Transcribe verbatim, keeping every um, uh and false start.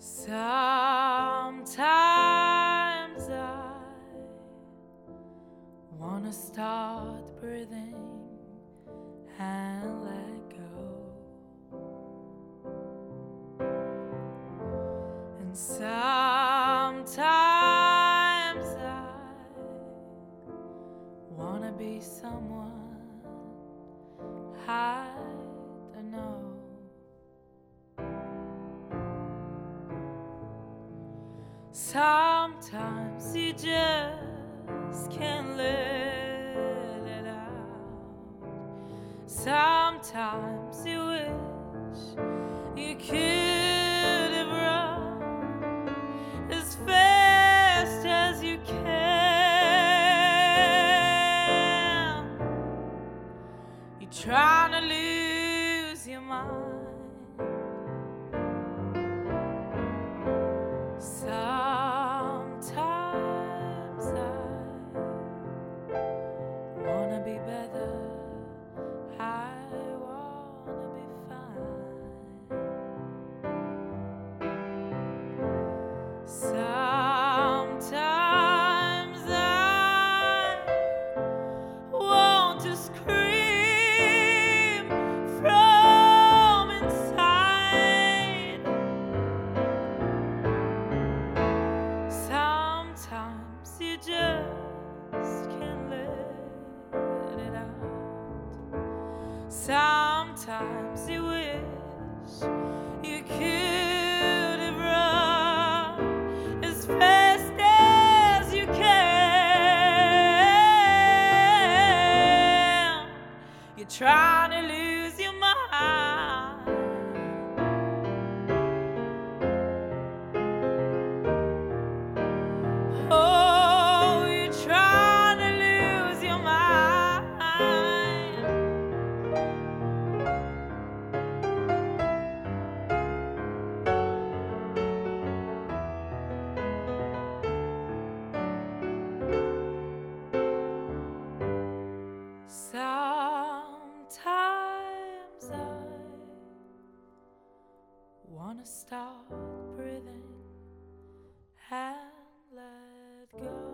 Sometimes I wanna start breathing and let go. And sometimes I wanna be someone I don't know. Sometimes you just can't let it out. Sometimes you wish you could have run as fast as you can. You're trying to lose your mind. Sometimes I wanna be better, I wanna be fine. Sometimes I want to scream from inside. Sometimes you just can't let it out. Sometimes you wish you could have run as fast as you can. You're trying to lose your mind. Oh, you're trying to lose your mind. Sometimes I wanna start breathing and let go.